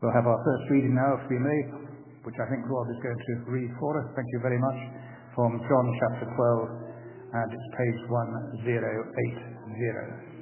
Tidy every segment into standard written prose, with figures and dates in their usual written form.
We'll have our first reading now, if we may, which I think Rob is going to read for us. Thank you very much. From John chapter 12, and it's page 1080.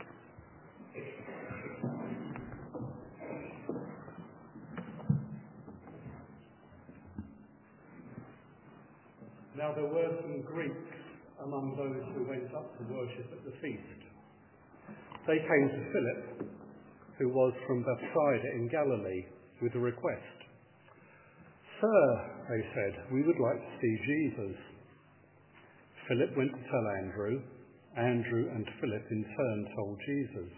Now there were some Greeks among those who went up to worship at the feast. They came to Philip, who was from Bethsaida in Galilee, with a request. "Sir," they said, "we would like to see Jesus." Philip went to tell Andrew. Andrew and Philip in turn told Jesus.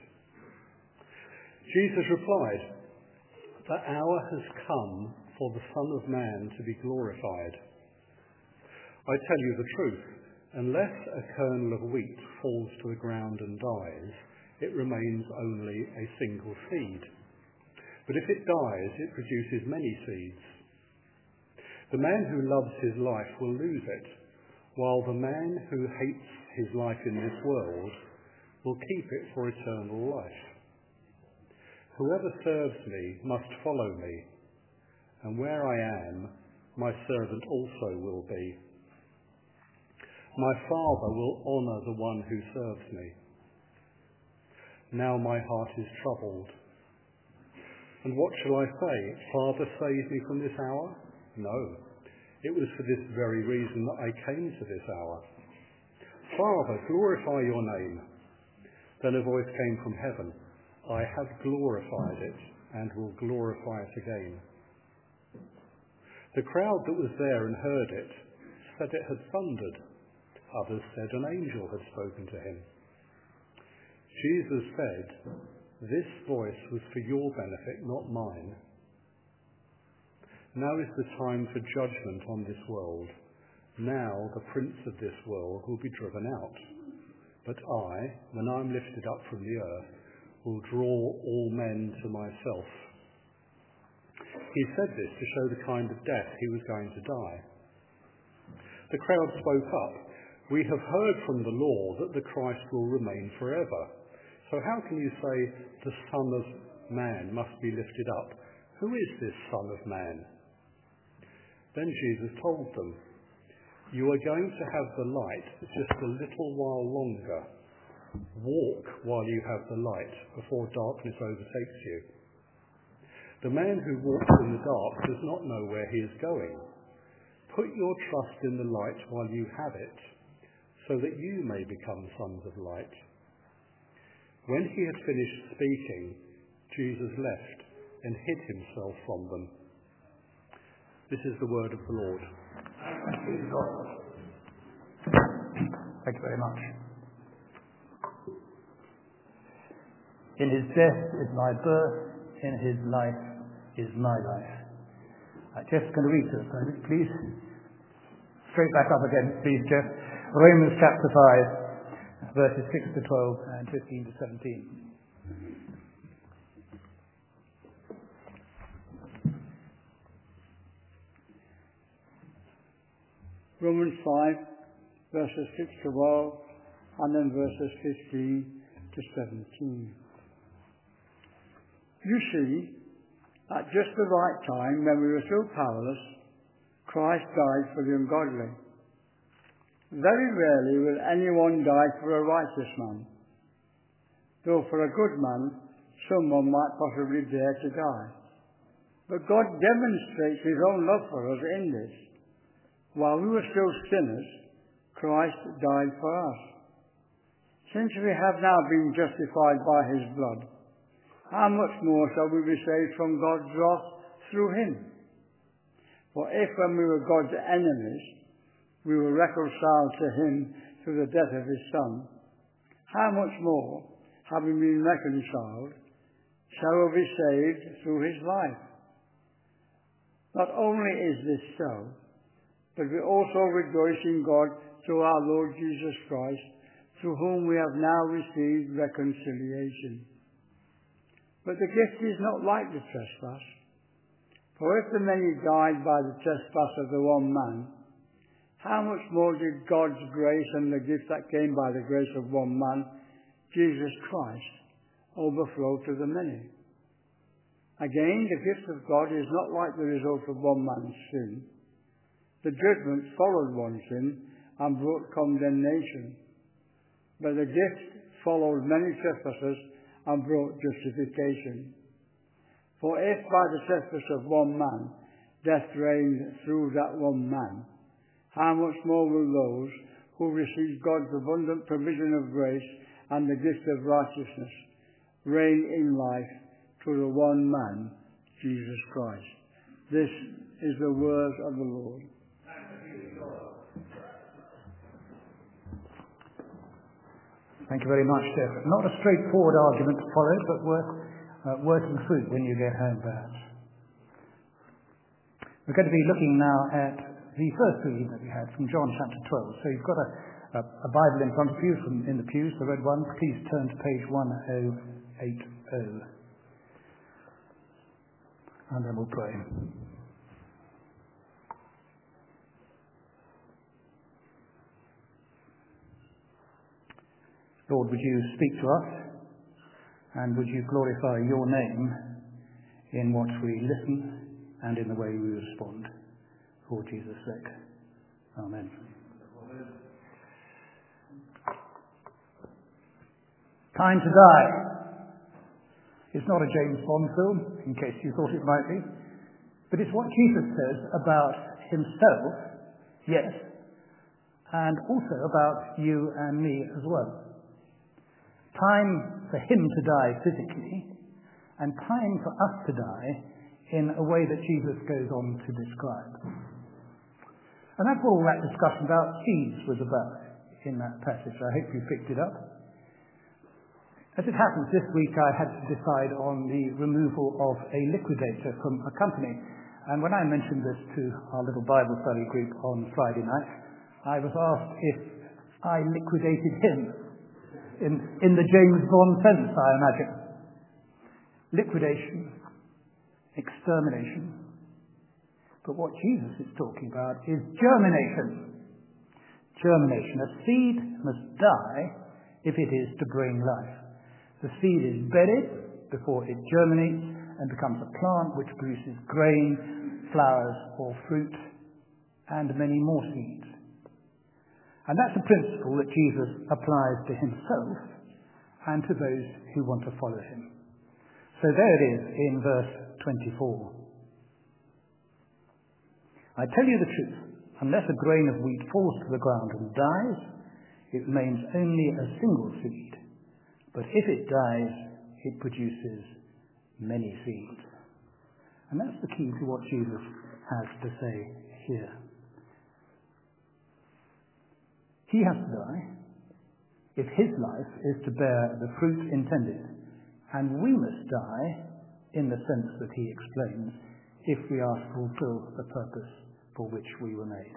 Jesus replied, "The hour has come for the Son of Man to be glorified. I tell you the truth, unless a kernel of wheat falls to the ground and dies, it remains only a single seed. But if it dies, it produces many seeds. The man who loves his life will lose it, while the man who hates his life in this world will keep it for eternal life. Whoever serves me must follow me, and where I am, my servant also will be. My Father will honour the one who serves me. Now my heart is troubled. And what shall I say? Father, save me from this hour? No, it was for this very reason that I came to this hour. Father, glorify your name." Then a voice came from heaven, "I have glorified it and will glorify it again." The crowd that was there and heard it said it had thundered. Others said an angel had spoken to him. Jesus said, "This voice was for your benefit, not mine. Now is the time for judgment on this world. Now the prince of this world will be driven out. But I, when I am lifted up from the earth, will draw all men to myself." He said this to show the kind of death he was going to die. The crowd spoke up. "We have heard from the law that the Christ will remain forever. So how can you say the Son of Man must be lifted up? Who is this Son of Man?" Then Jesus told them, "You are going to have the light just a little while longer. Walk while you have the light before darkness overtakes you. The man who walks in the dark does not know where he is going. Put your trust in the light while you have it, so that you may become sons of light." When he had finished speaking, Jesus left and hid himself from them. This is the word of the Lord. Thank you, Lord. Thank you very much. In his death is my birth, in his life is my life. Jeff's going to read to us, please. Straight back up again, please, Jeff. Romans chapter 5, verses 6 to 12 and 15 to 17. Romans 5, verses 6 to 12, and then verses 15 to 17. You see, at just the right time, when we were still powerless, Christ died for the ungodly. Very rarely will anyone die for a righteous man, though for a good man, someone might possibly dare to die. But God demonstrates his own love for us in this. While we were still sinners, Christ died for us. Since we have now been justified by his blood, how much more shall we be saved from God's wrath through him? For if when we were God's enemies, we were reconciled to him through the death of his Son, how much more, having been reconciled, shall we be saved through his life? Not only is this so, but we also rejoice in God through our Lord Jesus Christ, through whom we have now received reconciliation. But the gift is not like the trespass. For if the many died by the trespass of the one man, how much more did God's grace and the gift that came by the grace of one man, Jesus Christ, overflow to the many? Again, the gift of God is not like the result of one man's sin. The judgment followed one sin and brought condemnation. But the gift followed many trespasses and brought justification. For if by the trespass of one man death reigned through that one man, how much more will those who receive God's abundant provision of grace and the gift of righteousness reign in life through the one man, Jesus Christ. This is the word of the Lord. Thank you very much, Jeff. Not a straightforward argument to follow, but worth working through when you get home, perhaps. We're going to be looking now at the first reading that we had from John chapter 12. So you've got a Bible in front of you in the pews, the red one. Please turn to page 1080. And then we'll pray. Lord, would you speak to us, and would you glorify your name in what we listen and in the way we respond, for Jesus' sake. Amen. Time to die. It's not a James Bond film, in case you thought it might be, but it's what Jesus says about himself, yes, and also about you and me as well. Time for him to die physically, and time for us to die in a way that Jesus goes on to describe. And that's what all that discussion about seeds was about in that passage. I hope you picked it up. As it happens, this week I had to decide on the removal of a liquidator from a company. And when I mentioned this to our little Bible study group on Friday night, I was asked if I liquidated him. In the James Bond sense, I imagine. Liquidation, extermination. But what Jesus is talking about is germination. Germination. A seed must die if it is to bring life. The seed is bedded before it germinates and becomes a plant which produces grain, flowers, or fruit, and many more seeds. And that's a principle that Jesus applies to himself and to those who want to follow him. So there it is in verse 24. I tell you the truth, unless a grain of wheat falls to the ground and dies, it remains only a single seed. But if it dies, it produces many seeds. And that's the key to what Jesus has to say here. He has to die if his life is to bear the fruit intended. And we must die in the sense that he explains if we are to fulfill the purpose for which we were made.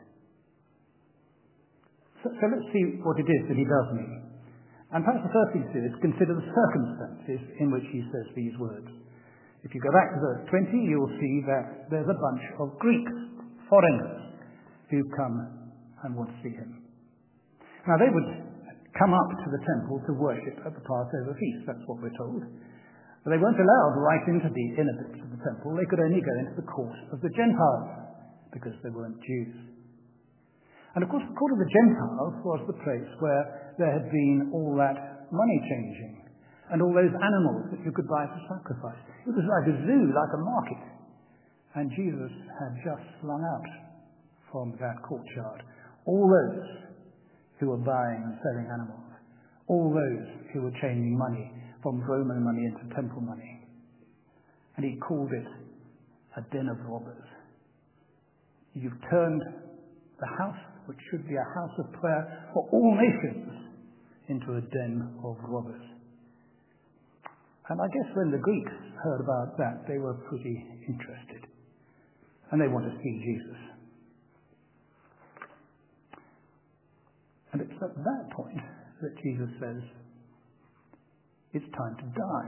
So let's see what it is that he does mean. And perhaps the first thing to do is consider the circumstances in which he says these words. If you go back to verse 20, you'll see that there's a bunch of Greeks, foreigners, who come and want to see him. Now, they would come up to the temple to worship at the Passover feast. That's what we're told. But they weren't allowed right into the inner bits of the temple. They could only go into the court of the Gentiles because they weren't Jews. And, of course, the court of the Gentiles was the place where there had been all that money changing and all those animals that you could buy for sacrifice. It was like a zoo, like a market. And Jesus had just flung out from that courtyard all those who were buying and selling animals, all those who were changing money from Roman money into temple money. And he called it a den of robbers. You've turned the house, which should be a house of prayer for all nations, into a den of robbers. And I guess when the Greeks heard about that, they were pretty interested. And they want to see Jesus. And it's at that point that Jesus says, it's time to die.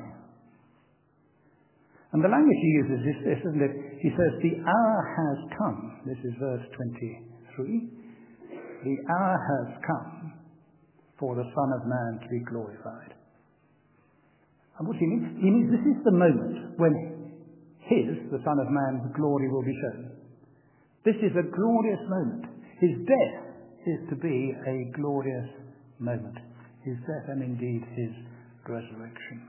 And the language he uses is this, isn't it? He says, the hour has come. This is verse 23. The hour has come for the Son of Man to be glorified. And what he means? He means this is the moment when his, the Son of Man's, glory will be shown. This is a glorious moment. His death is to be a glorious moment. His death and indeed his resurrection.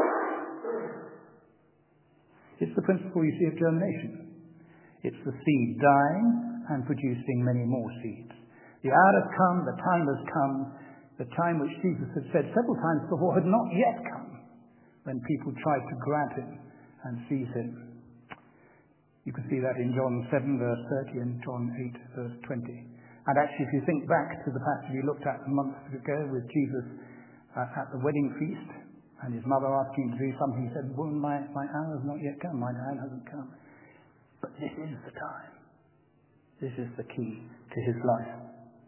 It's the principle, you see, of germination. It's the seed dying and producing many more seeds. The hour has come, the time has come, the time which Jesus had said several times before had not yet come, when people tried to grab him and seize him. You can see that in John 7, verse 30 and John 8, verse 20. And actually, if you think back to the passage we looked at a month ago with Jesus at the wedding feast, and his mother asked him to do something, he said, "Woman, my hour has not yet come, my time hasn't come." But this is the time. This is the key to his life.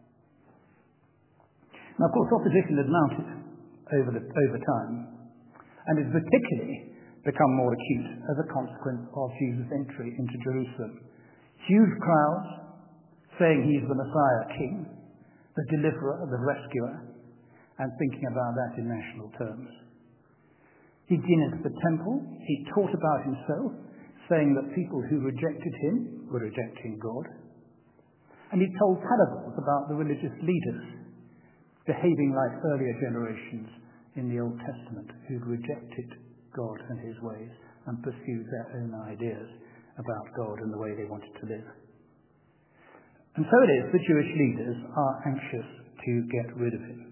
Now, of course, opposition has mounted over time, and has particularly become more acute as a consequence of Jesus' entry into Jerusalem. Huge crowds saying he's the Messiah King, the deliverer, the rescuer, and thinking about that in national terms. He'd been into the temple, he taught about himself, saying that people who rejected him were rejecting God. And he told parables about the religious leaders behaving like earlier generations in the Old Testament who'd rejected God and his ways and pursued their own ideas about God and the way they wanted to live. And so it is the Jewish leaders are anxious to get rid of him.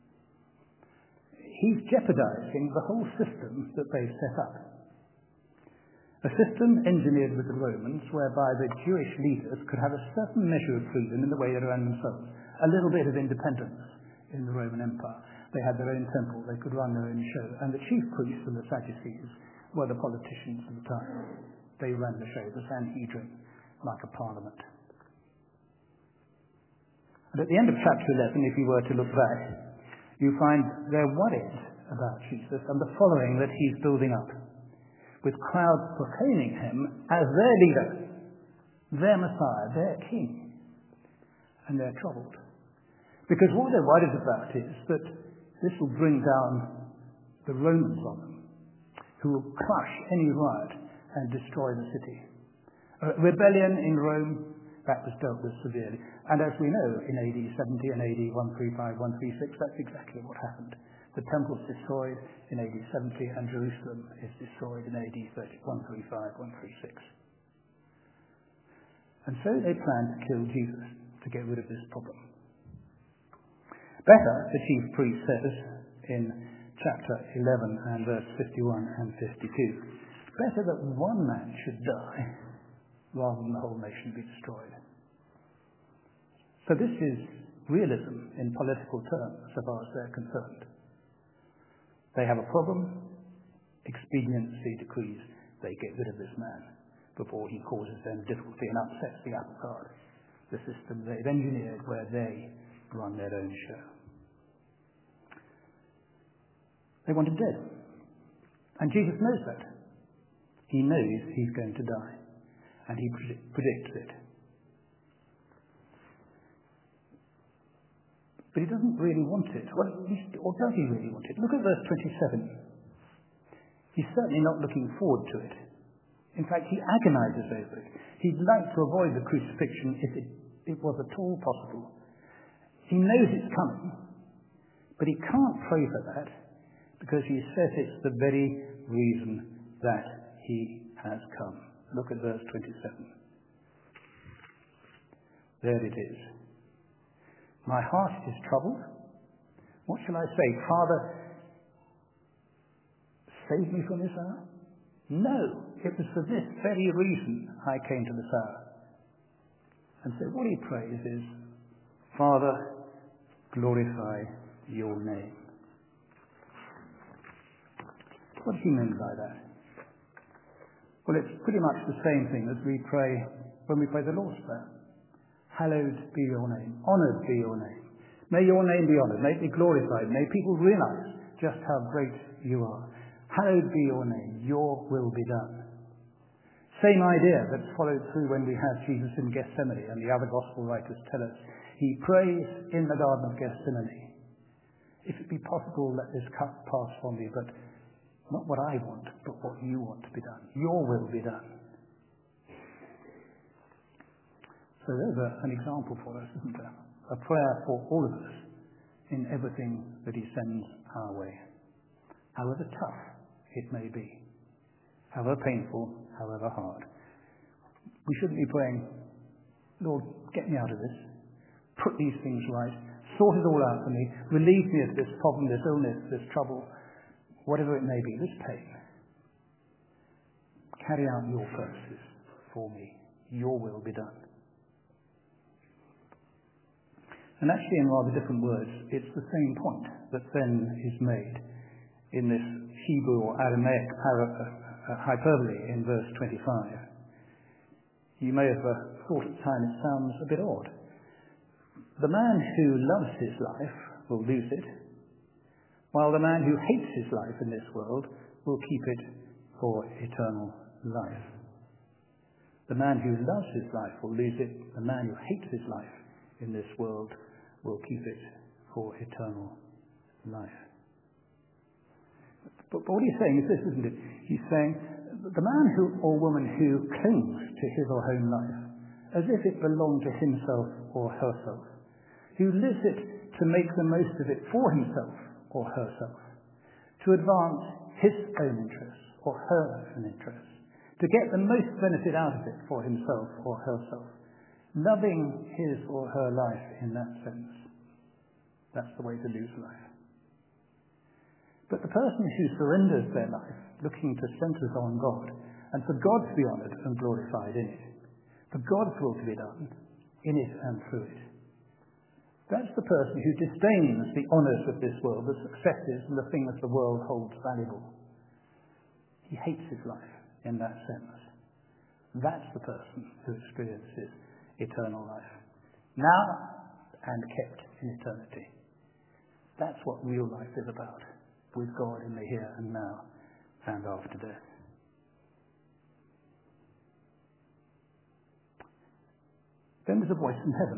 He's jeopardizing the whole system that they've set up. A system engineered with the Romans whereby the Jewish leaders could have a certain measure of freedom in the way they ran themselves, a little bit of independence in the Roman Empire. They had their own temple, they could run their own show, and the chief priests and the Sadducees were the politicians of the time. They ran the show, the Sanhedrin, like a parliament. And at the end of chapter 11, if you were to look back, you find they're worried about Jesus and the following that he's building up, with crowds proclaiming him as their leader, their Messiah, their King. And they're troubled. Because what they're worried about is that this will bring down the Romans on them, who will crush any riot and destroy the city. A rebellion in Rome, that was dealt with severely. And as we know, in AD 70 and AD 135, 136, that's exactly what happened. The temple's destroyed in AD 70 and Jerusalem is destroyed in AD 135, 136. And so they plan to kill Jesus to get rid of this problem. Better, the chief priest says in chapter 11 and verse 51 and 52, better that one man should die rather than the whole nation be destroyed. So this is realism in political terms, so far as they're concerned. They have a problem, expediency decrees, they get rid of this man before he causes them difficulty and upsets the apple cart, the system they've engineered where they run their own show. They want him dead. And Jesus knows that. He knows he's going to die. And he predicts it. But he doesn't really want it. Well, or does he really want it? Look at verse 27. He's certainly not looking forward to it. In fact, he agonizes over it. He'd like to avoid the crucifixion if it was at all possible. He knows it's coming, but he can't pray for that because he says it's the very reason that he has come. Look at verse 27. There it is. My heart is troubled. What shall I say? Father, save me from this hour? No, it was for this very reason I came to this hour. And so what he prays is, Father, glorify your name. What does he mean by that? Well, it's pretty much the same thing as we pray when we pray the Lord's Prayer. Hallowed be your name. Honoured be your name. May your name be honoured. May it be glorified. May people realise just how great you are. Hallowed be your name. Your will be done. Same idea that's followed through when we have Jesus in Gethsemane, and the other gospel writers tell us he prays in the Garden of Gethsemane. If it be possible, let this cup pass from me, but Not what I want, but what you want to be done. Your will be done. So there's an example for us, isn't there? A prayer for all of us in everything that he sends our way. However tough it may be. However painful, however hard. We shouldn't be praying, Lord, get me out of this. Put these things right. Sort it all out for me. Relieve me of this problem, this illness, this trouble, whatever it may be, this pain. Carry out your purposes for me. Your will be done. And actually, in rather different words, it's the same point that then is made in this Hebrew or Aramaic hyperbole in verse 25. You may have thought at the time it sounds a bit odd. The man who loves his life will lose it, while the man who hates his life in this world will keep it for eternal life. The man who loves his life will lose it. The man who hates his life in this world will keep it for eternal life. But what he's saying is this, isn't it? He's saying the man or woman who clings to his or her own life as if it belonged to himself or herself, who lives it to make the most of it for himself or herself, to advance his own interests or her own interests, to get the most benefit out of it for himself or herself, loving his or her life in that sense. That's the way to lose life. But the person who surrenders their life, looking to centre on God, and for God to be honoured and glorified in it, for God's will to be done in it and through it, that's the person who disdains the honours of this world, the successes and the things the world holds valuable. He hates his life in that sense. That's the person who experiences eternal life, now and kept in eternity. That's what real life is about, with God in the here and now and after death. Then there's a voice from heaven.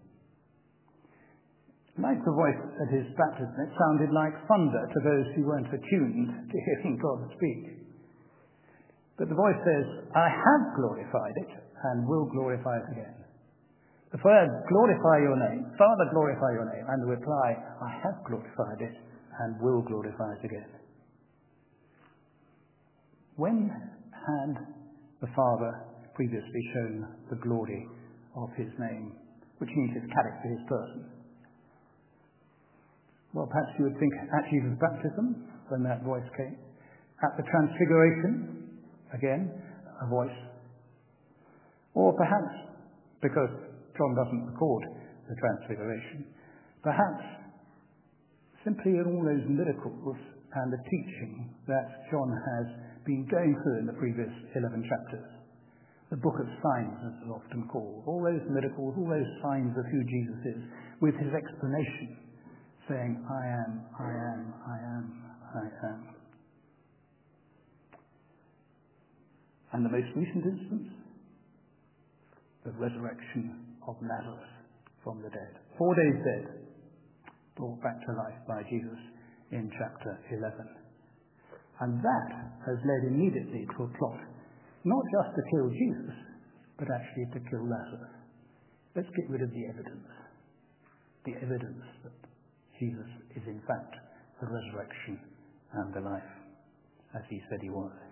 Like the voice at his baptism, it sounded like thunder to those who weren't attuned to hearing God speak. But the voice says, I have glorified it and will glorify it again. The word, glorify your name. Father, glorify your name. And the reply, I have glorified it and will glorify it again. When had the Father previously shown the glory of his name, which means his character, his person? Well, perhaps you would think at Jesus' baptism, when that voice came. At the transfiguration, again, a voice. Or perhaps, because John doesn't record the transfiguration, perhaps simply in all those miracles and the teaching that John has been going through in the previous 11 chapters. The book of signs, as it's often called. All those miracles, all those signs of who Jesus is, with his explanation, saying, I am, I am, I am, I am. And the most recent instance, the resurrection of Lazarus from the dead. 4 days dead, brought back to life by Jesus in chapter 11. And that has led immediately to a plot, not just to kill Jesus, but actually to kill Lazarus. Let's get rid of the evidence that Jesus is in fact the resurrection and the life, as he said he was.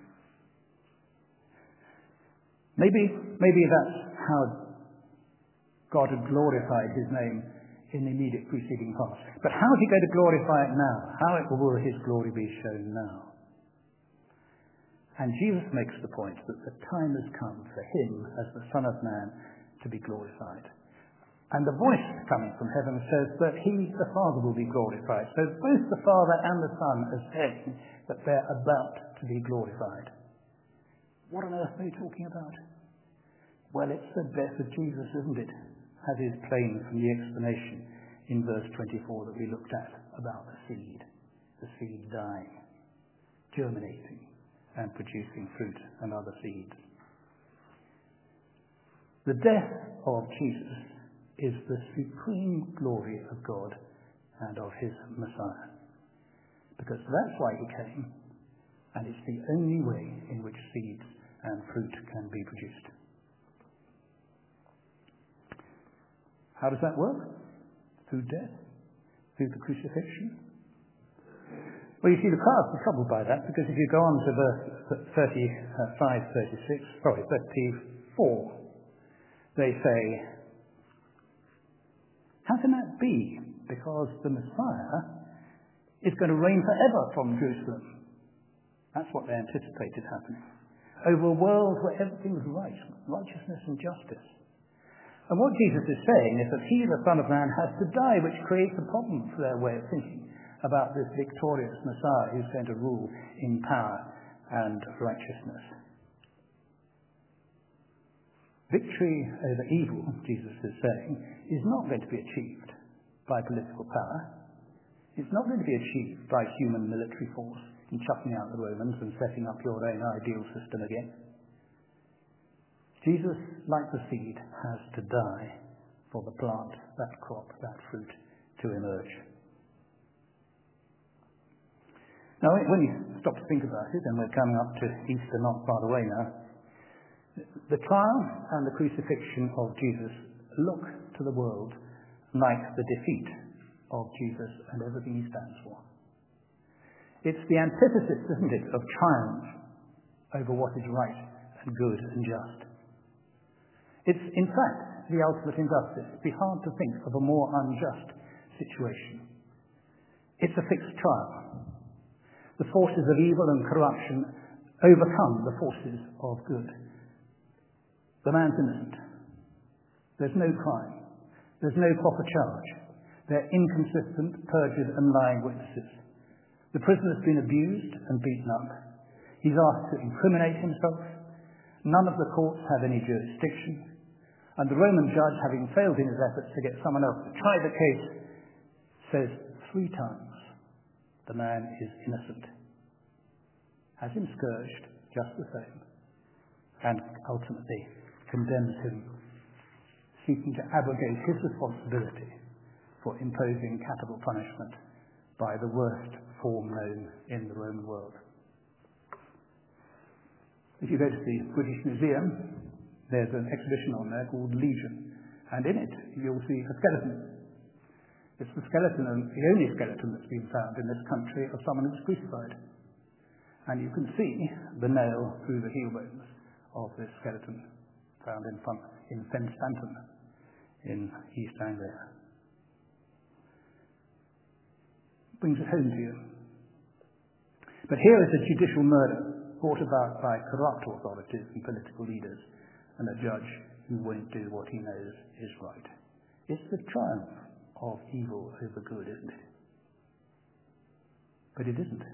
Maybe that's how God had glorified his name in the immediate preceding past. But how is he going to glorify it now? How will his glory be shown now? And Jesus makes the point that the time has come for him, as the Son of Man, to be glorified. And the voice coming from heaven says that he, the Father, will be glorified. So both the Father and the Son are saying that they're about to be glorified. What on earth are they talking about? Well, it's the death of Jesus, isn't it? As is plain from the explanation in verse 24 that we looked at about the seed dying, germinating, and producing fruit and other seeds. The death of Jesus is the supreme glory of God and of his Messiah. Because that's why he came, And it's the only way in which seeds and fruit can be produced. How does that work? Through death? Through the crucifixion? Well, you see, the crowds are troubled by that, because if you go on to verse 34, they say, how can that be? Because the Messiah is going to reign forever from Jerusalem. That's what they anticipated happening. Over a world where everything was right, righteousness and justice. And what Jesus is saying is that he, the Son of Man, has to die, which creates a problem for their way of thinking about this victorious Messiah who's going to rule in power and righteousness. Victory over evil, Jesus is saying, is not going to be achieved by political power. It's not going to be achieved by human military force and chucking out the Romans and setting up your own ideal system again. Jesus, like the seed, has to die for the plant, that crop, that fruit to emerge. Now, when you stop to think about it, and we're coming up to Easter not far away now, the trial and the crucifixion of Jesus look to the world like the defeat of Jesus and everything he stands for. It's the antithesis, isn't it, of triumph over what is right and good and just. It's, in fact, the ultimate injustice. It'd be hard to think of a more unjust situation. It's a fixed trial. The forces of evil and corruption overcome the forces of good. The man's innocent. There's no crime. There's no proper charge. They're inconsistent, perjured and lying witnesses. The prisoner's been abused and beaten up. He's asked to incriminate himself. None of the courts have any jurisdiction. And the Roman judge, having failed in his efforts to get someone else to try the case, says 3 times the man is innocent. Has him scourged just the same. And ultimately condemns him, seeking to abrogate his responsibility for imposing capital punishment by the worst form known in the Roman world. If you go to the British Museum, there's an exhibition on there called Legion, and in it you'll see a skeleton. It's the skeleton, the only skeleton that's been found in this country of someone who was crucified. And you can see the nail through the heel bones of this skeleton found in Fen Stanton in East Anglia. Brings it home to you. But here is a judicial murder brought about by corrupt authorities and political leaders, and a judge who won't do what he knows is right. It's the triumph of evil over good, isn't it? But it isn't.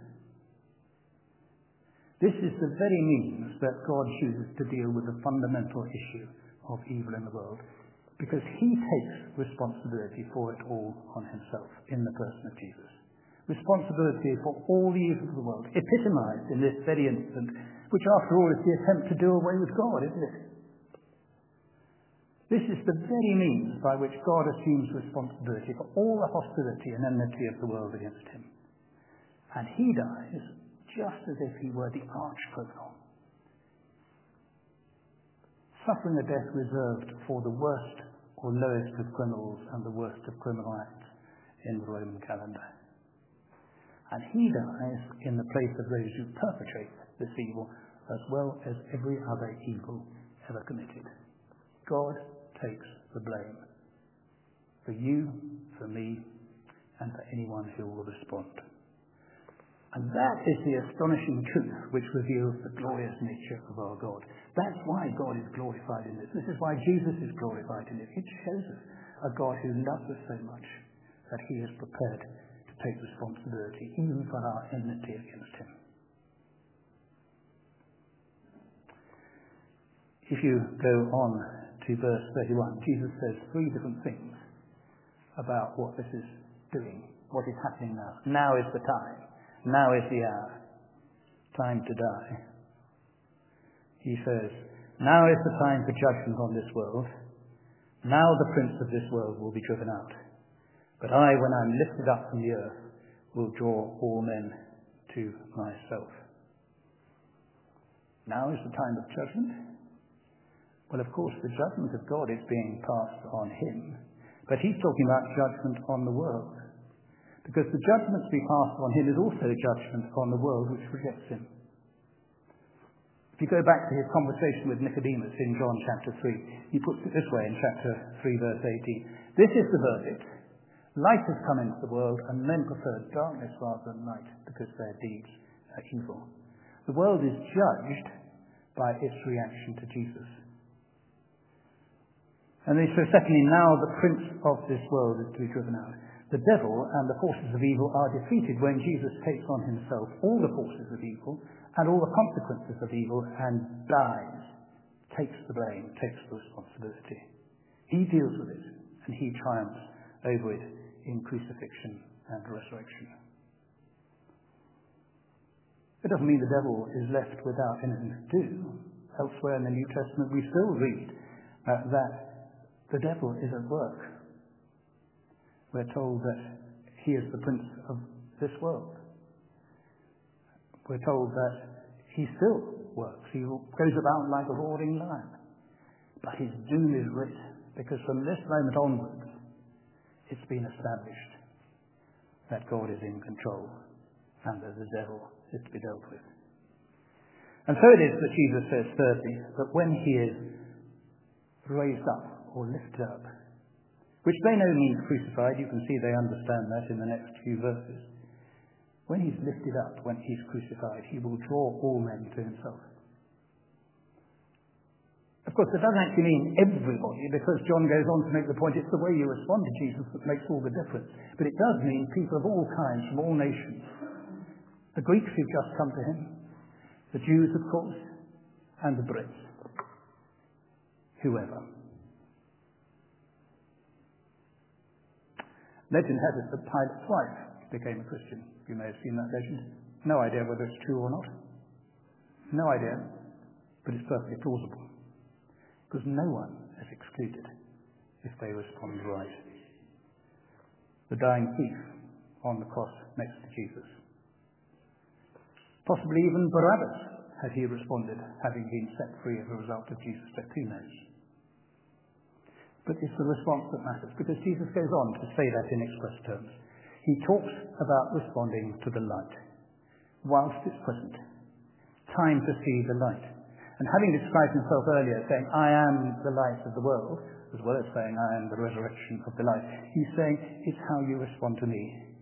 This is the very means that God chooses to deal with the fundamental issue of evil in the world, because he takes responsibility for it all on himself in the person of Jesus. Responsibility for all the evil of the world, epitomized in this very instant, which after all is the attempt to do away with God, isn't it? This is the very means by which God assumes responsibility for all the hostility and enmity of the world against him. And he dies just as if he were the arch-criminal, suffering a death reserved for the worst or lowest of criminals and the worst of criminal acts in the Roman calendar. And he dies in the place of those who perpetrate this evil, as well as every other evil ever committed. God takes the blame for you, for me, and for anyone who will respond. And that is the astonishing truth which reveals the glorious nature of our God. That's why God is glorified in this. This is why Jesus is glorified in it. It shows us a God who loves us so much that he is prepared to take responsibility even for our enmity against him. If you go on to verse 31, Jesus says 3 different things about what this is doing, what is happening now. Now is the time. Now is the hour. Time to die. He says, now is the time for judgment on this world. Now the prince of this world will be driven out. But I, when I'm lifted up from the earth, will draw all men to myself. Now is the time of judgment. Well, of course, the judgment of God is being passed on him, but he's talking about judgment on the world, because the judgment to be passed on him is also judgment on the world which rejects him. If you go back to his conversation with Nicodemus in John chapter 3, he puts it this way in chapter 3, verse 18. This is the verdict. Light has come into the world, and men preferred darkness rather than light, because their deeds are evil. The world is judged by its reaction to Jesus. And then he says, secondly, now the prince of this world is to be driven out. The devil and the forces of evil are defeated when Jesus takes on himself all the forces of evil and all the consequences of evil and dies, takes the blame, takes the responsibility. He deals with it, and he triumphs over it in crucifixion and resurrection. It doesn't mean the devil is left without anything to do. Elsewhere in the New Testament we still read that the devil is at work. We're told that he is the prince of this world. We're told that he still works. He goes about like a roaring lion. But his doom is writ, because from this moment onwards, it's been established that God is in control and that the devil is to be dealt with. And so it is that Jesus says, thirdly, that when he is raised up or lifted up, which by no means crucified, you can see they understand that in the next few verses. When he's lifted up, when he's crucified, he will draw all men to himself. Of course, it doesn't actually mean everybody, because John goes on to make the point it's the way you respond to Jesus that makes all the difference. But it does mean people of all kinds, from all nations. The Greeks who've just come to him, the Jews, of course, and the Brits. Whoever. Legend has it that Pilate's wife became a Christian. You may have seen that legend. No idea whether it's true or not. No idea. But it's perfectly plausible. Because no one is excluded if they respond right. The dying thief on the cross next to Jesus. Possibly even Barabbas, had he responded, having been set free as a result of Jesus' death. Who knows? But it's the response that matters, because Jesus goes on to say that in express terms. He talks about responding to the light, whilst it's present. Time to see the light. And having described himself earlier, saying, I am the light of the world, as well as saying, I am the resurrection of the life, he's saying, it's how you respond to me.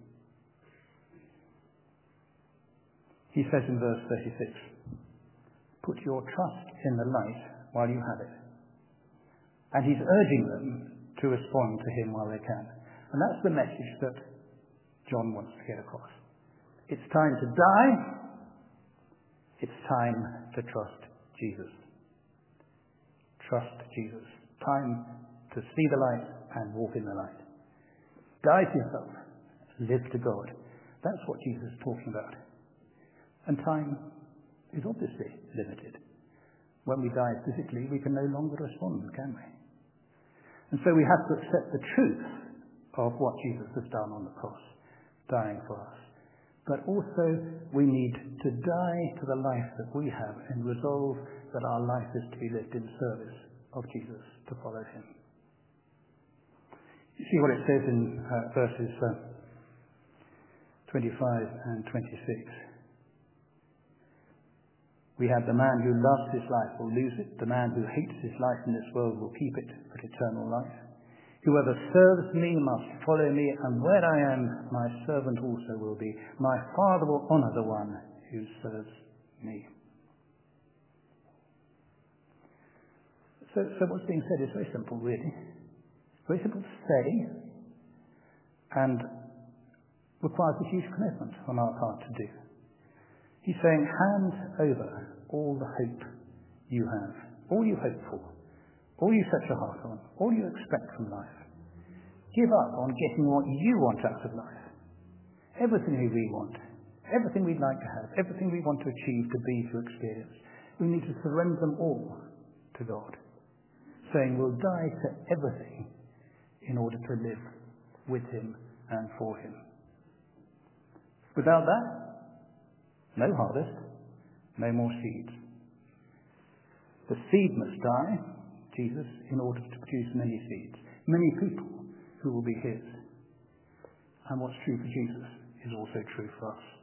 He says in verse 36, put your trust in the light while you have it. And he's urging them to respond to him while they can. And that's the message that John wants to get across. It's time to die. It's time to trust Jesus. Trust Jesus. Time to see the light and walk in the light. Die to yourself. Live to God. That's what Jesus is talking about. And time is obviously limited. When we die physically, we can no longer respond, can we? And so we have to accept the truth of what Jesus has done on the cross, dying for us. But also we need to die to the life that we have and resolve that our life is to be lived in service of Jesus, to follow him. You see what it says in verses 25 and 26. We have the man who loves his life will lose it. The man who hates his life in this world will keep it for eternal life. Whoever serves me must follow me, and where I am, my servant also will be. My Father will honor the one who serves me. So what's being said is very simple, really. Very simple to say, and requires a huge commitment on our part to do. He's saying, hand over all the hope you have, all you hope for, all you set your heart on, all you expect from life. Give up on getting what you want out of life. Everything we want, everything we'd like to have, everything we want to achieve, to be, to experience. We need to surrender them all to God, saying we'll die to everything in order to live with him and for him. Without that, no harvest, no more seeds, The seed must die, Jesus, in order to produce many seeds, many people who will be his. And what's true for Jesus is also true for us.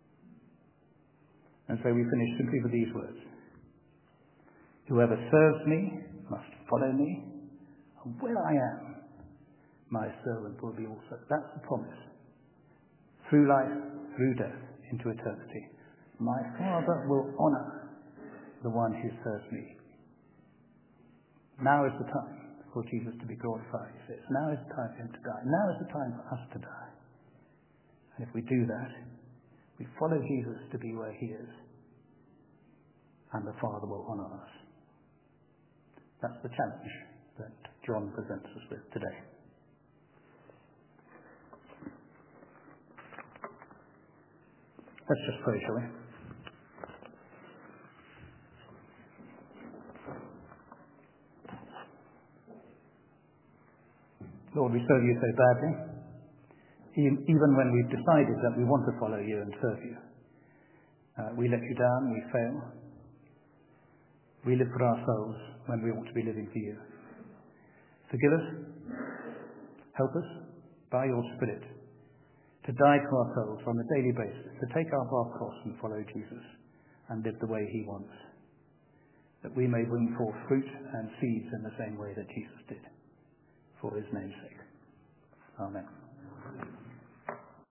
And so we finish simply with these words. Whoever serves me must follow me, and where I am, my servant will be also. That's the promise. Through life, through death, into eternity. My Father will honour the one who serves me. Now is the time for Jesus to be glorified, he says. Now is the time for him to die. Now is the time for us to die. And if we do that, we follow Jesus to be where he is, and the Father will honour us. That's the challenge that John presents us with today. Let's just pray, shall we? Lord, we serve you so badly, even when we've decided that we want to follow you and serve you. We let you down, we fail. We live for ourselves when we ought to be living for you. Forgive us, help us, by your Spirit, to die to ourselves on a daily basis, to take up our cross and follow Jesus and live the way he wants, that we may bring forth fruit and seeds in the same way that Jesus did, for his name's sake. Amen.